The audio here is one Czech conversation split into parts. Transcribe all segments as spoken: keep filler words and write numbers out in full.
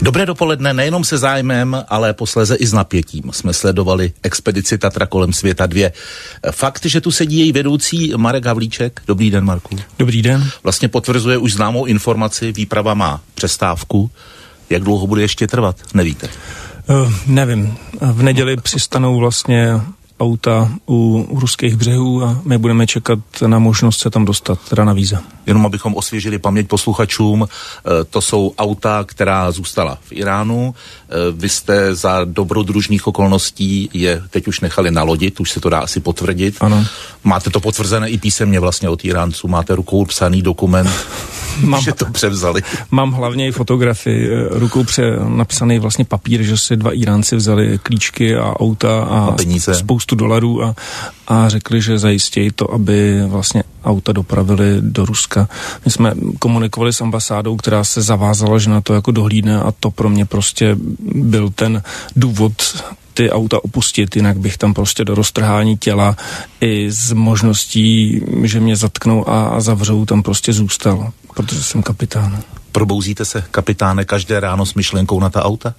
Dobré dopoledne, nejenom se zájmem, ale posléze i s napětím jsme sledovali expedici Tatra kolem světa dva. Fakt, že tu sedí její vedoucí Marek Havlíček. Dobrý den, Marku. Dobrý den. Vlastně potvrzuje už známou informaci, výprava má přestávku. Jak dlouho bude ještě trvat, nevíte? Uh, nevím. V neděli přistanou vlastně auta u ruských břehů a my budeme čekat na možnost se tam dostat, teda na víza. Jenom abychom osvěžili paměť posluchačům, to jsou auta, která zůstala v Iránu. Vy jste za dobrodružných okolností je teď už nechali nalodit, už se to dá asi potvrdit. Ano. Máte to potvrzené i písemně vlastně od Iránců, máte rukou psaný dokument, mám, že to převzali. Mám hlavně i fotografii, rukou pře napsaný vlastně papír, že si dva Iránci vzali klíčky a auta a, a spoustu dolarů a, a řekli, že zajistějí to, aby vlastně auta dopravili do Ruska. My jsme komunikovali s ambasádou, která se zavázala, že na to jako dohlídne a to pro mě prostě byl ten důvod ty auta opustit, jinak bych tam prostě do roztrhání těla i s možností, že mě zatknou a, a zavřou, tam prostě zůstal, protože jsem kapitán. Probouzíte se, kapitáne, každé ráno s myšlenkou na ta auta?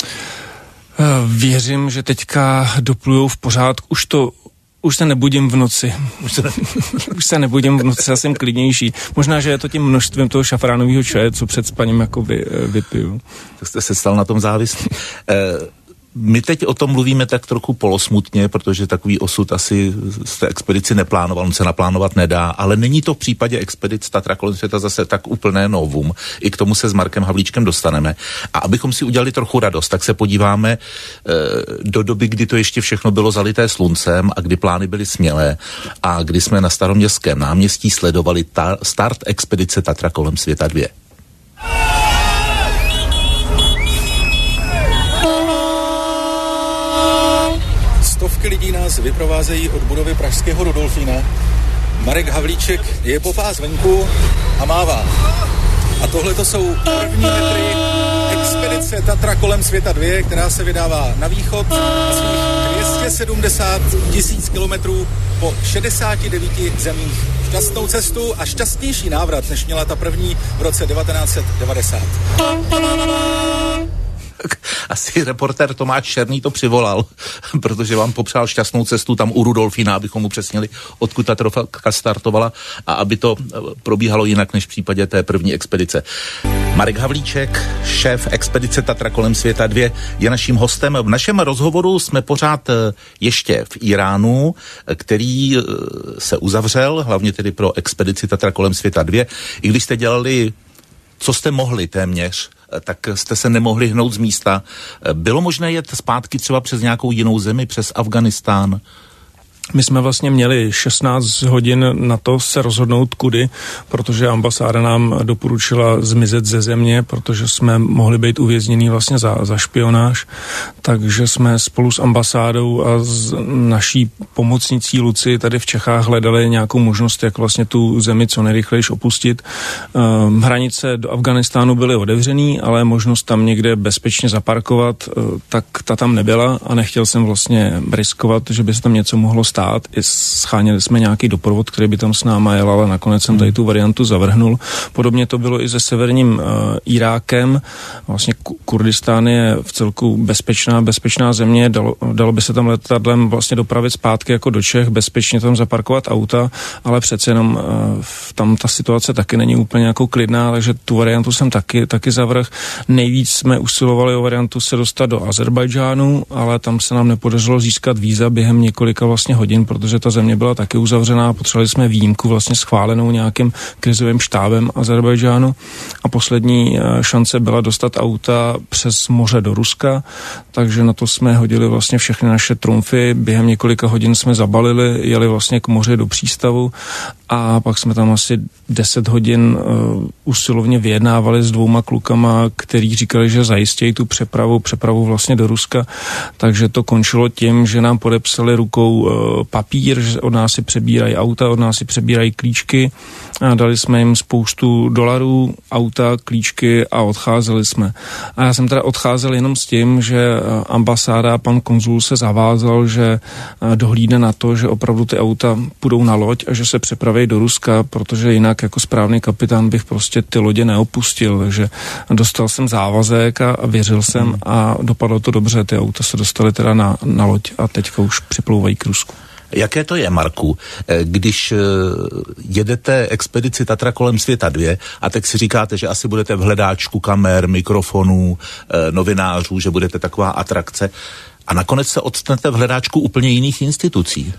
Věřím, že teďka doplujou v pořádku. Už to Už se nebudím v noci. Už se, Už se nebudím v noci, já jsem klidnější. Možná, že je to tím množstvím toho šafránového čaje, co před spaním jako vy, vypiju. Tak jste se stal na tom závislý. Eh, my teď o tom mluvíme tak trochu polosmutně, protože takový osud asi z té expedici neplánoval, on se naplánovat nedá, ale není to v případě expedic Tatra kolem světa zase tak úplné novum. I k tomu se s Markem Havlíčkem dostaneme. A abychom si udělali trochu radost, tak se podíváme eh, do doby, kdy to ještě všechno bylo zalité sluncem a kdy plány byly smělé a kdy jsme na Staroměstském náměstí sledovali ta, start expedice Tatra kolem světa dva. Stovky lidí nás vyprovázejí od budovy pražského Rudolfína. Marek Havlíček je popás venku a mává. A tohle to jsou první metry expedice Tatra kolem světa dva, která se vydává na východ na svých dvě stě sedmdesát tisíc kilometrů po šedesáti devíti zemích. Šťastnou cestu a šťastnější návrat, než měla ta první v roce devatenáct set devadesát. Asi reportér Tomáš Černý to přivolal, protože vám popřál šťastnou cestu tam u Rudolfína, abychom mu přesněli, odkud ta trofka startovala a aby to probíhalo jinak než v případě té první expedice. Marek Havlíček, šéf expedice Tatra kolem světa dva, je naším hostem. V našem rozhovoru jsme pořád ještě v Iránu, který se uzavřel, hlavně tedy pro expedici Tatra kolem světa dva. I když jste dělali, co jste mohli téměř, tak jste se nemohli hnout z místa. Bylo možné jet zpátky třeba přes nějakou jinou zemi, přes Afghánistán? My jsme vlastně měli šestnáct hodin na to se rozhodnout kudy, protože ambasáda nám doporučila zmizet ze země, protože jsme mohli být uvěznění vlastně za, za špionáž. Takže jsme spolu s ambasádou a s naší pomocnicí Luci tady v Čechách hledali nějakou možnost, jak vlastně tu zemi co nejrychlejš opustit. Ehm, hranice do Afghánistánu byly otevřený, ale možnost tam někde bezpečně zaparkovat, tak ta tam nebyla a nechtěl jsem vlastně riskovat, že by se tam něco mohlo stát. I scháněli jsme nějaký doprovod, který by tam s náma jel, ale nakonec jsem tady tu variantu zavrhnul. Podobně to bylo i se severním uh, Irákem. Vlastně Kurdistán je v celku bezpečná, bezpečná země. Dalo, dalo by se tam letadlem vlastně dopravit zpátky jako do Čech, bezpečně tam zaparkovat auta, ale přece jenom uh, tam ta situace taky není úplně jako klidná, takže tu variantu jsem taky, taky zavrhl. Nejvíc jsme usilovali o variantu se dostat do Azerbajdžánu, ale tam se nám nepodařilo získat víza během několika vlastně hodin, protože ta země byla taky uzavřená, potřebovali jsme výjimku vlastně schválenou nějakým krizovým štábem Azerbajdžánu a poslední šance byla dostat auta přes moře do Ruska, takže na to jsme hodili vlastně všechny naše trumfy, během několika hodin jsme zabalili, jeli vlastně k moři do přístavu a pak jsme tam asi deset hodin uh, usilovně vyjednávali s dvouma klukama, který říkali, že zajistějí tu přepravu, přepravu vlastně do Ruska, takže to končilo tím, že nám podepsali rukou uh, papír, že od nás si přebírají auta, od nás si přebírají klíčky a dali jsme jim spoustu dolarů, auta, klíčky a odcházeli jsme. A já jsem teda odcházel jenom s tím, že ambasáda a pan konzul se zavázal, že dohlídne na to, že opravdu ty auta půjdou na loď a že se přepraví přepravej do Ruska, protože jinak jako správný kapitán bych prostě ty lodě neopustil, takže dostal jsem závazek a, a věřil jsem hmm. a dopadlo to dobře, ty auta se dostaly teda na, na loď a teďka už připlouvají k Rusku. Jaké to je, Marku, když jedete expedici Tatra kolem světa dvě a teď si říkáte, že asi budete v hledáčku kamer, mikrofonů, novinářů, že budete taková atrakce a nakonec se odstnete v hledáčku úplně jiných institucí?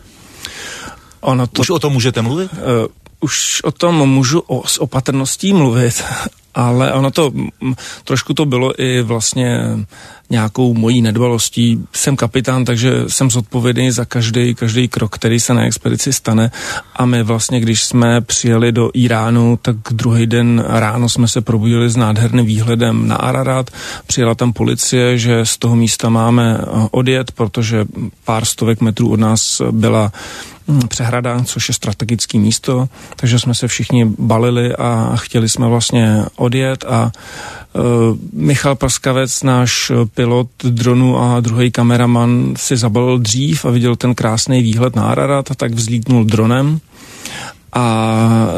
Ono to, už o tom můžete mluvit? Uh, už o tom můžu o, s opatrností mluvit, ale ono to, m, trošku to bylo i vlastně nějakou mojí nedbalostí. Jsem kapitán, takže jsem zodpovědný za každý, každý krok, který se na expedici stane a my vlastně, když jsme přijeli do Iránu, tak druhý den ráno jsme se probudili s nádherným výhledem na Ararat. Přijela tam policie, že z toho místa máme odjet, protože pár stovek metrů od nás byla přehrada, což je strategické místo, takže jsme se všichni balili a chtěli jsme vlastně odjet a uh, Michal Prskavec, náš pilot dronu a druhý kameraman si zabalil dřív a viděl ten krásný výhled na Ararat a tak vzlítnul dronem a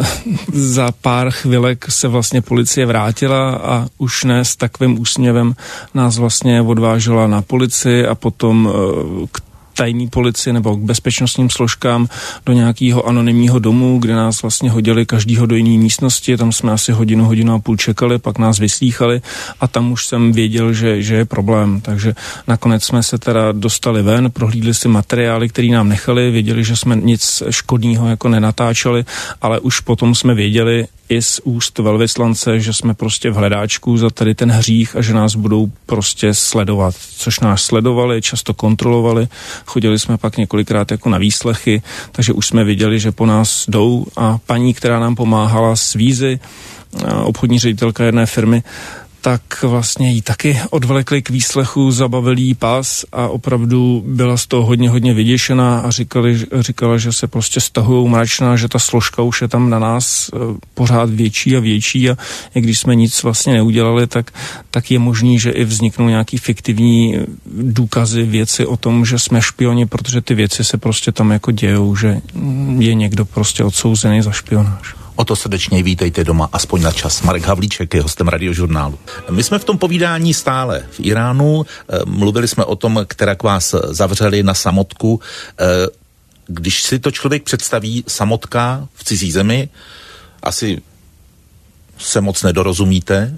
za pár chvilek se vlastně policie vrátila a už ne s takovým úsměvem nás vlastně odvážela na policii a potom uh, k tajný policii nebo k bezpečnostním složkám do nějakého anonymního domu, kde nás vlastně hodili každýho do jiné místnosti, tam jsme asi hodinu, hodinu a půl čekali, pak nás vyslýchali a tam už jsem věděl, že, že je problém, takže nakonec jsme se teda dostali ven, prohlídli si materiály, které nám nechali, věděli, že jsme nic škodného jako nenatáčeli, ale už potom jsme věděli i z úst velvyslance, že jsme prostě v hledáčku za tady ten hřích a že nás budou prostě sledovat, což nás sledovali, často kontrolovali, chodili jsme pak několikrát jako na výslechy, takže už jsme viděli, že po nás jdou a paní, která nám pomáhala s vízy, obchodní ředitelka jedné firmy, tak vlastně jí taky odvlekli k výslechu, zabavili jí pas a opravdu byla z toho hodně, hodně vyděšená a říkali, říkala, že se prostě stahujou mračná, že ta složka už je tam na nás pořád větší a větší a i když jsme nic vlastně neudělali, tak, tak je možný, že i vzniknou nějaký fiktivní důkazy, věci o tom, že jsme špioni, protože ty věci se prostě tam jako dějou, že je někdo prostě odsouzený za špionáž. O to srdečně vítejte doma, aspoň na čas. Marek Havlíček je hostem Radiožurnálu. My jsme v tom povídání stále v Iránu, mluvili jsme o tom, kterak vás zavřeli na samotku. Když si to člověk představí, samotka v cizí zemi, asi se moc nedorozumíte.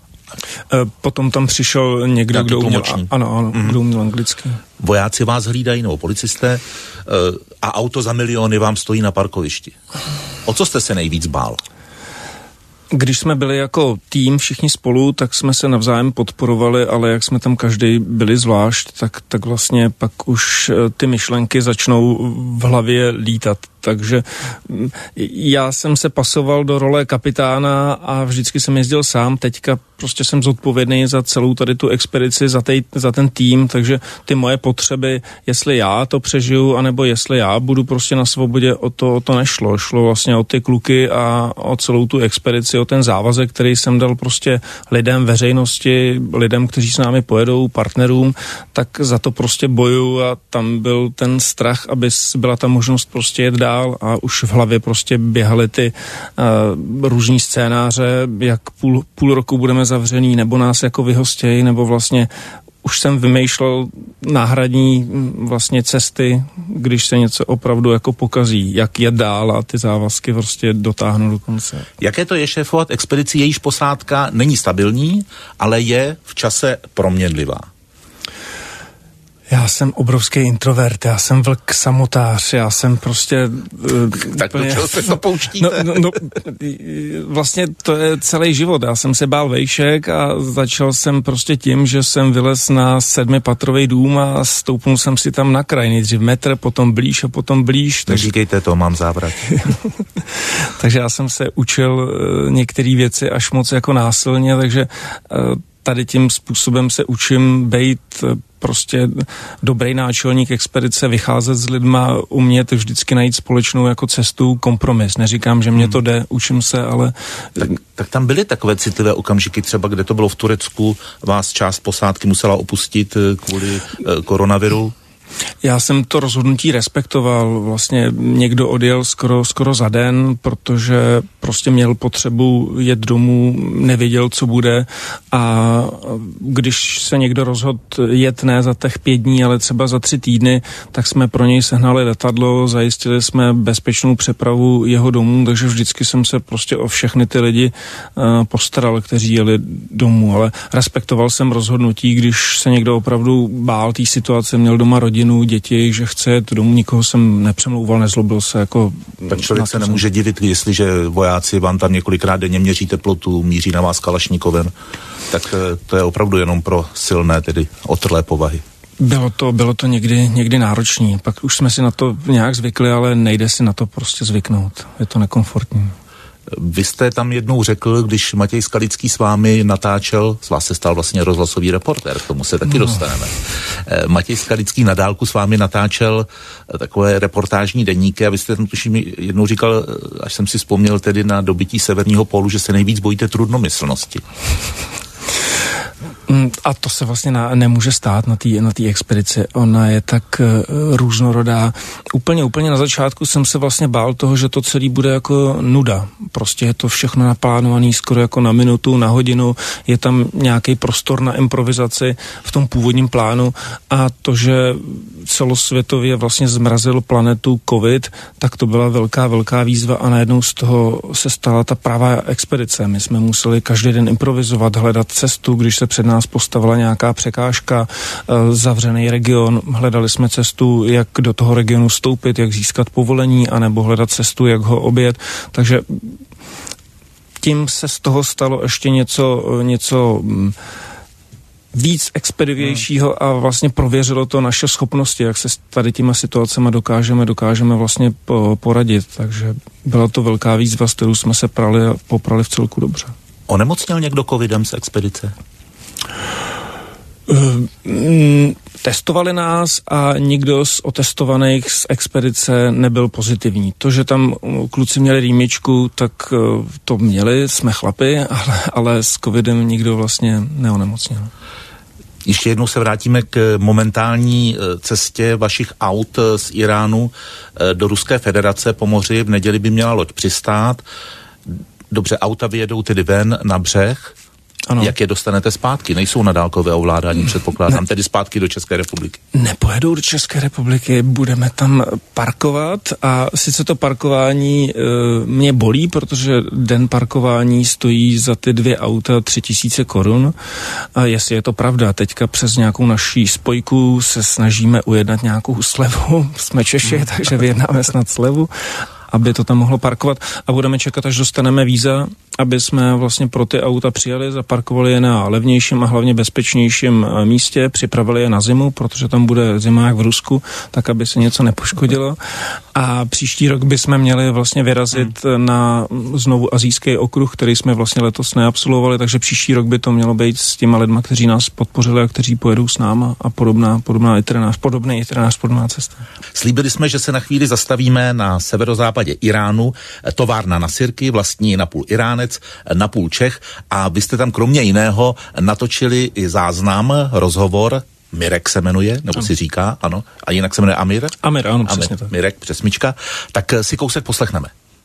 Potom tam přišel někdo, kdo uměl, ano, ano, mm-hmm. kdo uměl anglicky. Vojáci vás hlídají, nebo policisté, a auto za miliony vám stojí na parkovišti. O co jste se nejvíc bál? Když jsme byli jako tým všichni spolu, tak jsme se navzájem podporovali, ale jak jsme tam každý byli zvlášť, tak, tak vlastně pak už ty myšlenky začnou v hlavě lítat. Takže já jsem se pasoval do role kapitána a vždycky jsem jezdil sám. Teďka prostě jsem zodpovědný za celou tady tu expedici, za, tej, za ten tým, takže ty moje potřeby, jestli já to přežiju, anebo jestli já budu prostě na svobodě, o to, o to nešlo. Šlo vlastně o ty kluky a o celou tu expedici, o ten závazek, který jsem dal prostě lidem, veřejnosti, lidem, kteří s námi pojedou, partnerům, tak za to prostě bojuju a tam byl ten strach, aby byla ta možnost prostě jet dál a už v hlavě prostě běhaly ty uh, různý scénáře, jak půl, půl roku budeme zavřený, nebo nás jako vyhostějí, nebo vlastně už jsem vymýšlel náhradní vlastně cesty, když se něco opravdu jako pokazí, jak je dál a ty závazky prostě dotáhnu do konce. Jaké to je šéfovat expedici, jejíž posádka není stabilní, ale je v čase proměnlivá? Já jsem obrovský introvert, já jsem vlk samotář, já jsem prostě... Uh, tak úplně, do čeho se to pouštíte? No, no, vlastně to je celý život. Já jsem se bál vejšek a začal jsem prostě tím, že jsem vylez na sedmipatrový dům a stoupnul jsem si tam na kraj. Nejdřív metr, potom blíž a potom blíž. Neříkejte to, mám závrat. Takže já jsem se učil uh, některé věci až moc jako násilně, takže uh, tady tím způsobem se učím bejt prostě dobrý náčelník expedice, vycházet s lidma, umět vždycky najít společnou jako cestu, kompromis. Neříkám, že mě to jde, učím se, ale... Tak, tak tam byly takové citlivé okamžiky, třeba kde to bylo v Turecku, vás část posádky musela opustit kvůli eh, koronaviru? Já jsem to rozhodnutí respektoval. Vlastně někdo odjel skoro, skoro za den, protože prostě měl potřebu jet domů, nevěděl, co bude, a když se někdo rozhodl jet ne za těch pět dní, ale třeba za tři týdny, tak jsme pro něj sehnali letadlo, zajistili jsme bezpečnou přepravu jeho domů, takže vždycky jsem se prostě o všechny ty lidi uh, postaral, kteří jeli domů, ale respektoval jsem rozhodnutí, když se někdo opravdu bál té situace, měl doma rodinu, děti, že chce jet domů, nikoho jsem nepřemlouval, nezlobil se. Jako tak člověk se nemůže jsem... divit, jestliže vojáci vám tam několikrát denně měří teplotu, míří na vás kalašníkovem, tak to je opravdu jenom pro silné, tedy otrlé povahy. Bylo to, bylo to někdy, někdy náročný. Pak už jsme si na to nějak zvykli, ale nejde si na to prostě zvyknout. Je to nekomfortní. Vy jste tam jednou řekl, když Matěj Skalický s vámi natáčel, z vás se stal vlastně rozhlasový reportér, k tomu se taky no. dostaneme. Matěj Skalický na dálku s vámi natáčel takové reportážní deníky a vy jste tam tuším jednou říkal, až jsem si vzpomněl tedy na dobytí severního pólu, že se nejvíc bojíte trudnomyslnosti. A to se vlastně na, nemůže stát na té na té expedici. Ona je tak uh, různorodá. Úplně, úplně na začátku jsem se vlastně bál toho, že to celý bude jako nuda. Prostě je to všechno naplánované skoro jako na minutu, na hodinu. Je tam nějaký prostor na improvizaci v tom původním plánu a to, že celosvětově vlastně zmrazil planetu covid, tak to byla velká, velká výzva a najednou z toho se stala ta pravá expedice. My jsme museli každý den improvizovat, hledat cestu, když se před nás postavila nějaká překážka, zavřený region, hledali jsme cestu, jak do toho regionu vstoupit, jak získat povolení, anebo hledat cestu, jak ho objet. Takže tím se z toho stalo ještě něco, něco víc expedivějšího a vlastně prověřilo to naše schopnosti, jak se s tady těma situacemi dokážeme, dokážeme vlastně poradit. Takže byla to velká výzva, s kterou jsme se prali a poprali v celku dobře. Onemocněl někdo covidem z expedice? Uh, testovali nás a nikdo z otestovaných z expedice nebyl pozitivní. To, že tam kluci měli rýmičku, tak uh, to měli, jsme chlapi, ale, ale s covidem nikdo vlastně neonemocněl. Ještě jednou se vrátíme k momentální cestě vašich aut z Iránu do Ruské federace po moři. V neděli by měla loď přistát. Dobře, auta vyjedou tedy ven na břeh. Ano. Jak je dostanete zpátky? Nejsou na dálkové ovládání, předpokládám, ne. tedy zpátky do České republiky. Nepojedou do České republiky, budeme tam parkovat a sice to parkování e, mě bolí, protože den parkování stojí za ty dvě auta tři tisíce korun. A jestli je to pravda, teďka přes nějakou naší spojku se snažíme ujednat nějakou slevu. Jsme Češi, hmm. takže vyjednáme snad slevu, aby to tam mohlo parkovat a budeme čekat, až dostaneme víza, aby jsme vlastně pro ty auta přijeli, zaparkovali je na levnějším a hlavně bezpečnějším místě, připravili je na zimu, protože tam bude zima jak v Rusku, tak aby se něco nepoškodilo. A příští rok bychom měli vlastně vyrazit hmm. na znovu asijský okruh, který jsme vlastně letos neabsolvovali, takže příští rok by to mělo být s těma lidma, kteří nás podpořili a kteří pojedou s náma a podobná, podobná itinerář, podobný itinerář, podobná cesta. Slíbili jsme, že se na chvíli zastavíme na severozápadě Iránu, továrna na sirky, vlastní napůl Iránec, napůl Čech a vy jste tam kromě jiného natočili i záznam, rozhovor, Mirek se jmenuje, nebo ano. si říká, ano, a jinak se jmenuje Amir? Amir, ano, přesně Amir, tak. Mirek, přesmička, tak si kousek poslechneme.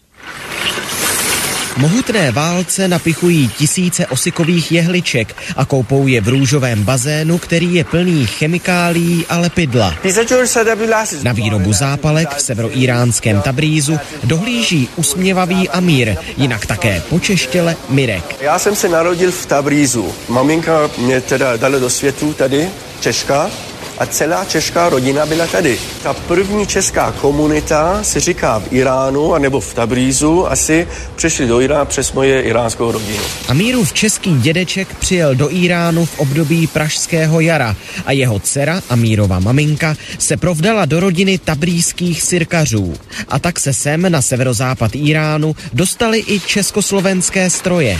Mohutné válce napichují tisíce osikových jehliček a koupou je v růžovém bazénu, který je plný chemikálií a lepidla. Na výrobu zápalek v severoíránském Tabrízu dohlíží usměvavý Amír, jinak také počeštěle Mirek. Já jsem se narodil v Tabrízu. Maminka mě teda dala do světu tady, Češka, a celá česká rodina byla tady. Ta první česká komunita se říká v Iránu, anebo v Tabrízu, asi přišli do Iránu přes moje iránskou rodinu. Amírův český dědeček přijel do Iránu v období pražského jara a jeho dcera, Amírova maminka, se provdala do rodiny tabrízských sirkařů. A tak se sem na severozápad Iránu dostali i československé stroje.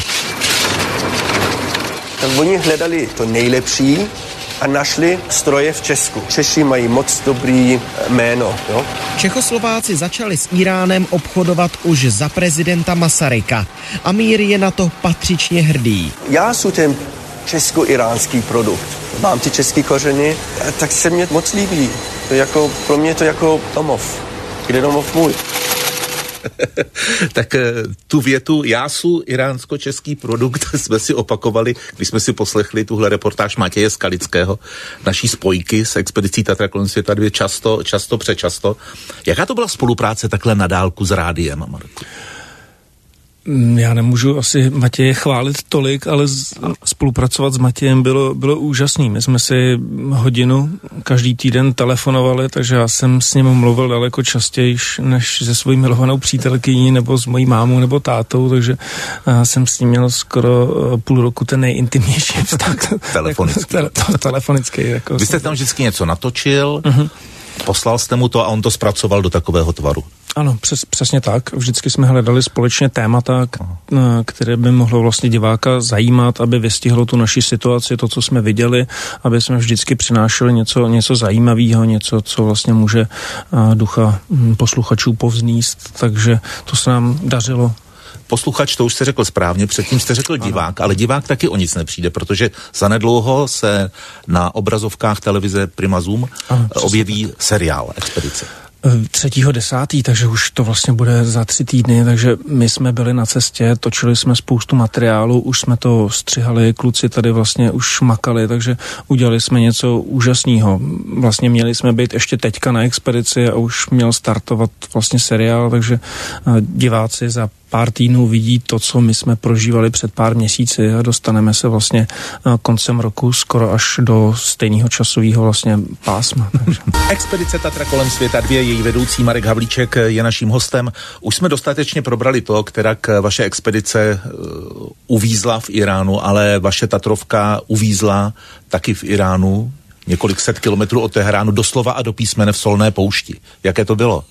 Tak oni hledali to nejlepší a našli stroje v Česku. Češi mají moc dobrý jméno. Jo? Čechoslováci začali s Iránem obchodovat už za prezidenta Masaryka. Amír je na to patřičně hrdý. Já jsem ten česko-iránský produkt. mám ty české kořeny, tak se mě moc líbí. To jako, pro mě je to jako domov. Kde domov můj? Tak tu větu jásu iránsko-český produkt jsme si opakovali, když jsme si poslechli tuhle reportáž Matěje Skalického, naší spojky s expedicí Tatra kolem světa dvě často, často, přečasto. Jaká to byla spolupráce takhle na dálku s rádiem, Marku? Já nemůžu asi Matěje chválit tolik, ale z, spolupracovat s Matějem bylo, bylo úžasný. My jsme si hodinu každý týden telefonovali, takže já jsem s ním mluvil daleko častěji než se svojí milovanou přítelkyní nebo s mojí mámou nebo tátou, takže já jsem s ním měl skoro půl roku ten nejintimnější vztah. Telefonický. Jako, tele, telefonický. Jako Vy jste tam vždycky něco natočil, uh-huh. poslal jste mu to a on to zpracoval do takového tvaru. Ano, přes, přesně tak. Vždycky jsme hledali společně témata, k, které by mohlo vlastně diváka zajímat, aby vystihlo tu naši situaci, to, co jsme viděli, aby jsme vždycky přinášeli něco, něco zajímavého, něco, co vlastně může ducha posluchačů povzníst, takže to se nám dařilo. Posluchač, to už jste řekl správně, předtím jste řekl divák, ale divák taky o nic nepřijde, protože zanedlouho se na obrazovkách televize Prima Zoom ano, objeví seriál Expedice. třetího desátého takže už to vlastně bude za tři týdny, takže my jsme byli na cestě, točili jsme spoustu materiálu, už jsme to střihali, kluci tady vlastně už makali, takže udělali jsme něco úžasného. Vlastně měli jsme být ještě teďka na expedici a už měl startovat vlastně seriál, takže diváci za pár týdnů vidí to, co my jsme prožívali před pár měsíci a dostaneme se vlastně koncem roku skoro až do stejného časového vlastně pásma. Takže. Expedice Tatra kolem světa dvě, její vedoucí Marek Havlíček je naším hostem. Už jsme dostatečně probrali to, kterak vaše expedice uh, uvízla v Iránu, ale vaše Tatrovka uvízla taky v Iránu, několik set kilometrů od Teheránu, doslova a do písmene v solné poušti. Jaké to bylo?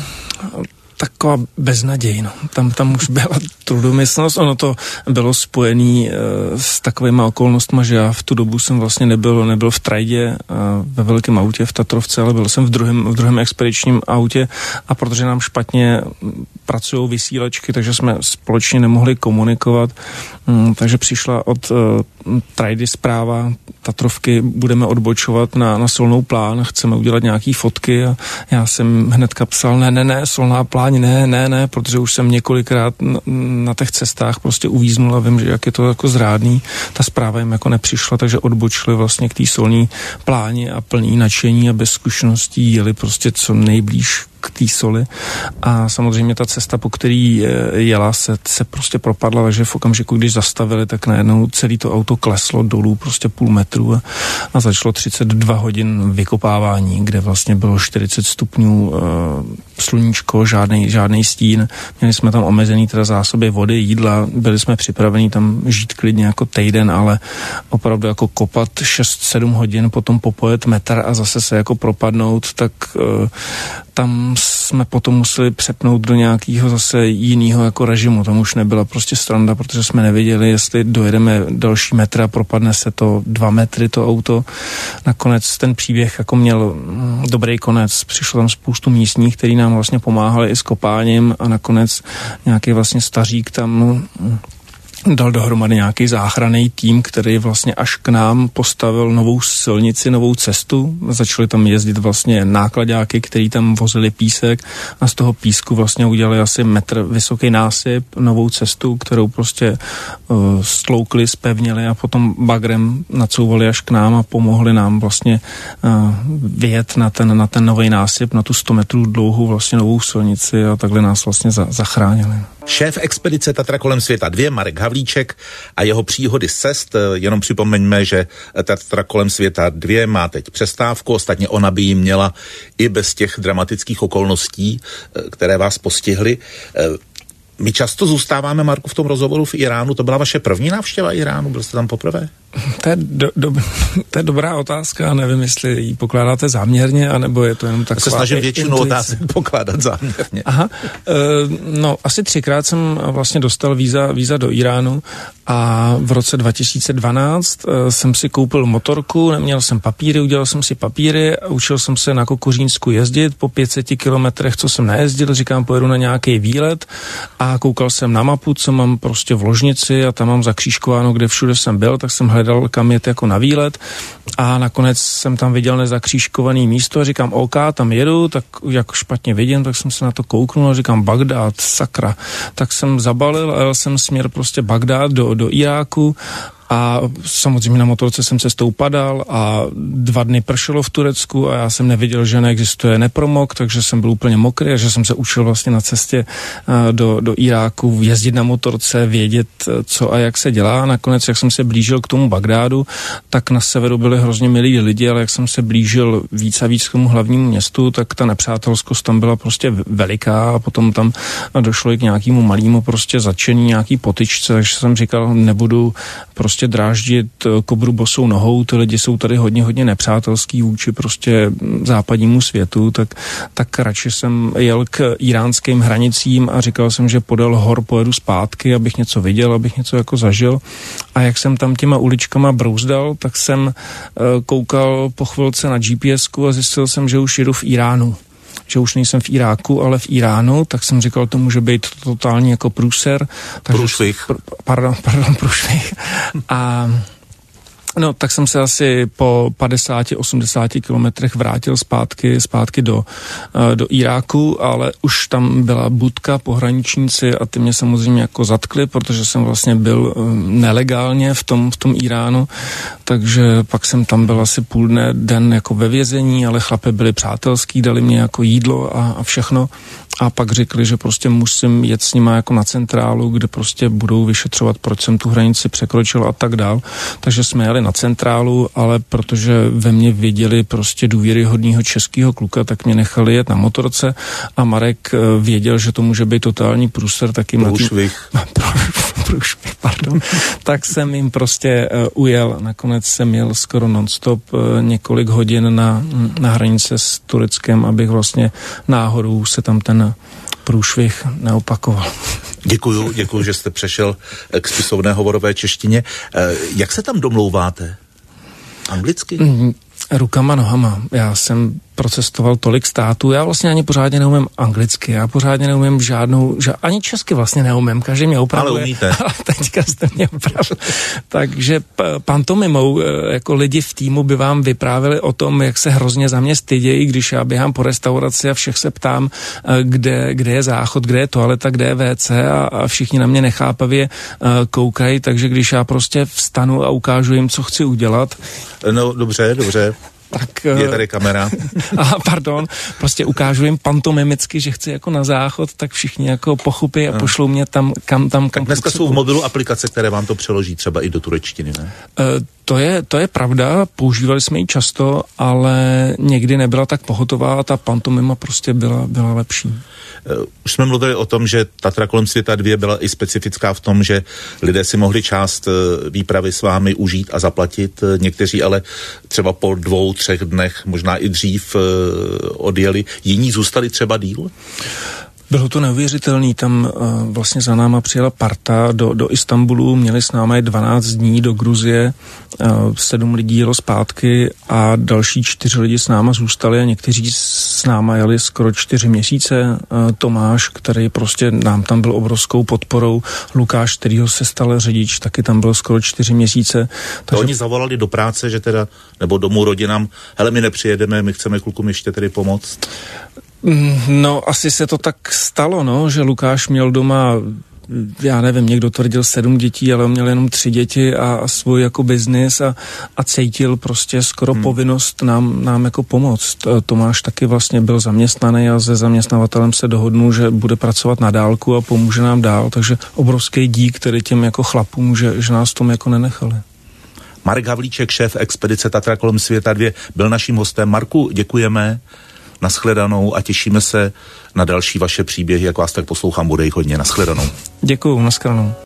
Taková beznaděj, no. Tam, tam už byla trudomyslnost, ono to bylo spojený e, s takovýma okolnostma, že já v tu dobu jsem vlastně nebyl, nebyl v Trajdě e, ve velkém autě v Tatrovce, ale byl jsem v druhém, v druhém expedičním autě a protože nám špatně pracují vysílačky, takže jsme společně nemohli komunikovat, mm, takže přišla od e, Trajdy zpráva, Tatrovky budeme odbočovat na, na solnou plán, chceme udělat nějaký fotky a já jsem hnedka psal, ne, ne, ne, solná plán, ne, ne, ne, protože už jsem několikrát na, na těch cestách prostě uvíznul a vím, že jak je to jako zrádný, ta zpráva jim jako nepřišla, takže odbočili vlastně k té solní pláni a plný nadšení a bez zkušeností jeli prostě co nejblíž k té soli a samozřejmě ta cesta, po který jela, se, se prostě propadla, takže v okamžiku, když zastavili, tak najednou celé to auto kleslo dolů prostě půl metru a, a začalo třicet dva hodin vykopávání, kde vlastně bylo čtyřicet stupňů e, sluníčko, žádnej, žádnej stín. Měli jsme tam omezený teda zásoby vody, jídla, byli jsme připraveni tam žít klidně jako týden, ale opravdu jako kopat šest sedm hodin, potom popojet metr a zase se jako propadnout, tak e, tam jsme potom museli přepnout do nějakého zase jiného jako režimu. Tam už nebyla prostě sranda, protože jsme nevěděli, jestli dojedeme další metr a propadne se to dva metry to auto. Nakonec ten příběh jako měl dobrý konec. Přišlo tam spoustu místních, kteří nám vlastně pomáhali i s kopáním a nakonec nějaký vlastně stařík tam dal dohromady nějaký záchranný tým, který vlastně až k nám postavil novou silnici, novou cestu. Začali tam jezdit vlastně nákladáky, který tam vozili písek a z toho písku vlastně udělali asi metr vysoký násyp, novou cestu, kterou prostě uh, stloukli, spevnili a potom bagrem nacouvali až k nám a pomohli nám vlastně uh, vyjet na ten, na ten nový násyp, na tu sto metrů dlouhou vlastně novou silnici a takhle nás vlastně za, zachránili. Šéf expedice Tatra kolem světa dvě, Marek Havlíček a jeho příhody z cest. Jenom připomeňme, že Tatra kolem světa dvě má teď přestávku, ostatně ona by ji měla i bez těch dramatických okolností, které vás postihly. My často zůstáváme, Marku, v tom rozhovoru v Iránu. To byla vaše první návštěva Iránu? Byl jste tam poprvé? To je, do, do, to je dobrá otázka. Nevím, jestli ji pokládáte záměrně, anebo je to jenom taková... Já se snažím většinu otázek pokládat záměrně. Aha. E, no, asi třikrát jsem vlastně dostal víza, víza do Iránu a v roce dva tisíce dvanáct e, jsem si koupil motorku, neměl jsem papíry, udělal jsem si papíry a učil jsem se na Kokořínsku jezdit. Po pět set kilometrech, co jsem nejezdil, říkám, pojedu na nějaký výlet a a koukal jsem na mapu, co mám prostě v ložnici a tam mám zakřížkováno, kde všude jsem byl, tak jsem hledal, kam jet jako na výlet a nakonec jsem tam viděl nezakřížkovaný místo a říkám, OK, tam jedu, tak jak špatně vidím, tak jsem se na to kouknul a říkám, Bagdád, sakra. Tak jsem zabalil a jel jsem směr prostě Bagdád do, do Iráku. A samozřejmě na motorce jsem cestou padal a dva dny pršelo v Turecku a já jsem nevěděl, že neexistuje nepromok, takže jsem byl úplně mokrý a že jsem se učil vlastně na cestě do, do Iráku jezdit na motorce, vědět, co a jak se dělá. A nakonec, jak jsem se blížil k tomu Bagdádu, tak na severu byli hrozně milí lidi, ale jak jsem se blížil víc a víc k tomu hlavnímu městu, tak ta nepřátelskost tam byla prostě veliká a potom tam došlo i k nějakému malému prostě začení, nějaký potyčce, takže jsem říkal, nebudu prostě dráždit kobru bosou nohou, ty lidi jsou tady hodně, hodně nepřátelský vůči prostě západnímu světu, tak, tak radši jsem jel k iránským hranicím a říkal jsem, že podél hor pojedu zpátky, abych něco viděl, abych něco jako zažil. A jak jsem tam těma uličkama brouzdal, tak jsem uh, koukal po chvilce na G P S ku a zjistil jsem, že už jedu v Iránu. Že už nejsem v Iráku, ale v Iránu, tak jsem říkal, to může být totální jako průser. Průšvih. Pr- pardon, pardon, průšvih. A no, tak jsem se asi po padesáti osmdesáti kilometrech vrátil zpátky, zpátky do, do Iráku, ale už tam byla budka, pohraničníci a ty mě samozřejmě jako zatkli, protože jsem vlastně byl nelegálně v tom, v tom Iránu, takže pak jsem tam byl asi půl dne, den jako ve vězení, ale chlapi byli přátelský, dali mě jako jídlo a, a všechno. A pak řekli, že prostě musím jet s nima jako na centrálu, kde prostě budou vyšetřovat, proč jsem tu hranici překročil a tak dál. Takže jsme jeli na centrálu, ale protože ve mně viděli prostě důvěryhodného českého kluka, tak mě nechali jet na motorce a Marek věděl, že to může být totální průser, tak jim Průšvih. Na tým... Průšvih, pardon. Tak jsem jim prostě uh, ujel. Nakonec jsem jel skoro non-stop uh, několik hodin na, na hranice s Tureckem, abych vlastně náhodou se tam ten průšvih neopakoval. Děkuju, děkuju, že jste přešel k spisovné hovorové češtině. Jak se tam domlouváte? Anglicky? Mm, rukama, nohama. Já jsem procestoval tolik států, já vlastně ani pořádně neumím anglicky, já pořádně neumím žádnou, že ani česky vlastně neumím, každý mě opravuje. Ale umíte. Ale teďka jste mě opravil. Takže pantomimou, jako lidi v týmu by vám vyprávěli o tom, jak se hrozně za mě stydějí, když já běhám po restauraci a všech se ptám, kde, kde je záchod, kde je toaleta, kde je vé cé a, a všichni na mě nechápavě koukají, takže když já prostě vstanu a ukážu jim, co chci udělat. No dobře, dobře. Tak, je tady kamera. Aha, pardon, prostě ukážu jim pantomimicky, že chci jako na záchod, tak všichni jako pochopí a pošlou mě tam, kam tam. Kam tak dneska jsou v mobilu aplikace, které vám to přeloží třeba i do turečtiny, ne? Uh, to je, to je pravda, používali jsme ji často, ale někdy nebyla tak pohotová, ta pantomima prostě byla, byla lepší. Už jsme mluvili o tom, že Tatra kolem světa dva byla i specifická v tom, že lidé si mohli část výpravy s vámi užít a zaplatit, někteří ale třeba po dvou, třech dnech, možná i dřív odjeli, jiní zůstali třeba díl? Bylo to neuvěřitelný, tam uh, vlastně za náma přijela parta do, do Istanbulu, měli s náma dvanáct dní do Gruzie, uh, sedm lidí jelo zpátky a další čtyři lidi s náma zůstali a někteří s náma jeli skoro čtyři měsíce. Uh, Tomáš, který prostě nám tam byl obrovskou podporou, Lukáš, kterýho se stal řidič, taky tam byl skoro čtyři měsíce. Takže... Oni zavolali do práce, že teda, nebo domů rodinám, hele, my nepřijedeme, my chceme klukům ještě tedy pomoct. No, asi se to tak stalo, no, že Lukáš měl doma, já nevím, někdo tvrdil sedm dětí, ale on měl jenom tři děti a, a svůj jako biznis a, a cítil prostě skoro hmm. povinnost nám, nám jako pomoct. Tomáš taky vlastně byl zaměstnaný a se zaměstnavatelem se dohodnul, že bude pracovat na dálku a pomůže nám dál, takže obrovský dík, který těm jako chlapům, že, že nás tom jako nenechali. Marek Havlíček, šéf expedice Tatra kolem světa dva, byl naším hostem. Marku, děkujeme. Nashledanou a těšíme se na další vaše příběhy, jak vás tak poslouchám, bude jich hodně. Nashledanou. Děkuju, nashledanou.